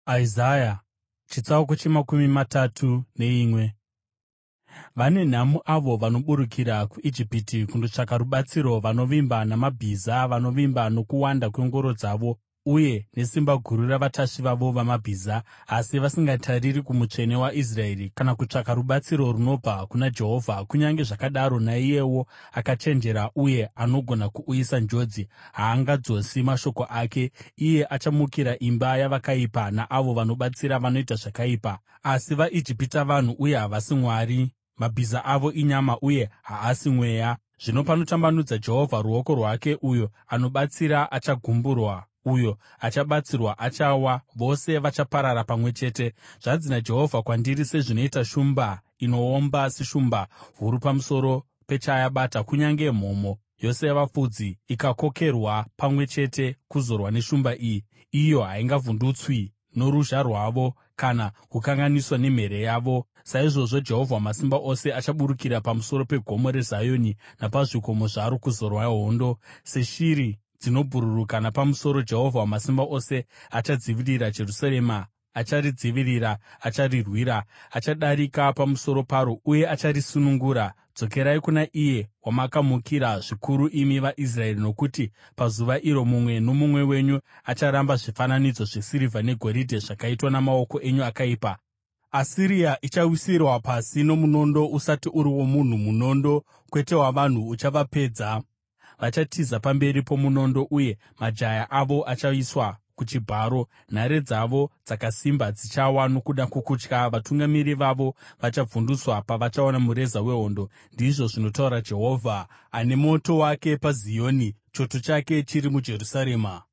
Isaya chitsauko chemakumi matatu neimwe. Vane nhamo avo vanoburukira kuIjipiti kundotsvaka rubatsiro, vanovimba namabhiza, vanovimba nokuwanda kwengoro dzavo, uye nesimba guru ravatasvi vavo vamabhiza, asi vasingatariri kuMutsvene waIsraeri, kana kutsvaka rubatsiro runobva kuna Jehovha. Kunyange zvakadaro, naiyewo akachenjera uye anogona kuuyisa njodzi, haangadzosi mashoko ake. Iye achamukira imba yavakaipa, naavo vanobatsira vanoita zvakaipa. Asi vaIjipita vanhu uye havasi Mwari; mabhiza avo inyama uye haasi mweya. Zvino panotambanudza Jehovha ruoko rwake, uyo anobatsira achagumburwa, uyo achabatsirwa achawa, vose vachaparara pamwe chete. Zvanzi naJehovha kwandiri: “Sezvinoita shumba inoomba, seshumba huru pamusoro pechayabata, kunyange mhomho yose yavafudzi ikakokerwa pamwe chete kuzorwa neshumba iyi, iyo haingavhundutswi noruzha rwavo kana kukanganiswa nemhere yavo, saizvozvo Jehovha Wamasimba Ose achaburukira pamusoro peGomo reZioni napazvikomo zvaro kuzorwa hondo. Seshiri dzinobhururuka napamusoro, Jehovha Wamasimba Ose achadzivirira Jerusarema, acharidzivirira, acharirwira. Achadarika pamusoro paro uye acharisunungura. Dzokerai kuna iye wamakamukira zvikuru, imi vaIsraeri, nokuti pazuva iro mumwe nomumwe wenyu acharamba zvifananidzo zvesirivha negoridhe zvakaitwa namaoko enyu akaipa. Asiria ichawisirwa pasi nomunondo, usati uri womunhu; munondo, kwete wavanhu, uchavapedza. Vachatiza pamberi pomunondo, uye majaya avo achaiswa kuchibharo. Nhare dzavo dzakasimba dzichawa nokuda kwokutya; vatungamiri vavo vachavhunduswa pavachaona mureza wehondo,” ndizvo zvinotaura Jehovha, ane moto wake paZioni, choto chake chiri muJerusarema.